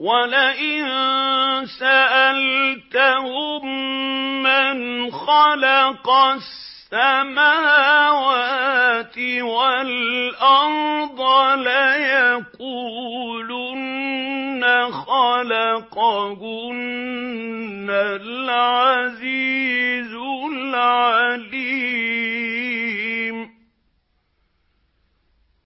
وَلَئِن سَأَلْتَهُم مَّنْ خَلَقَ السَّمَاوَاتِ وَالْأَرْضَ لَيَقُولُنَّ خَلَقَهُنَّ الْعَزِيزُ الْعَلِيمُ.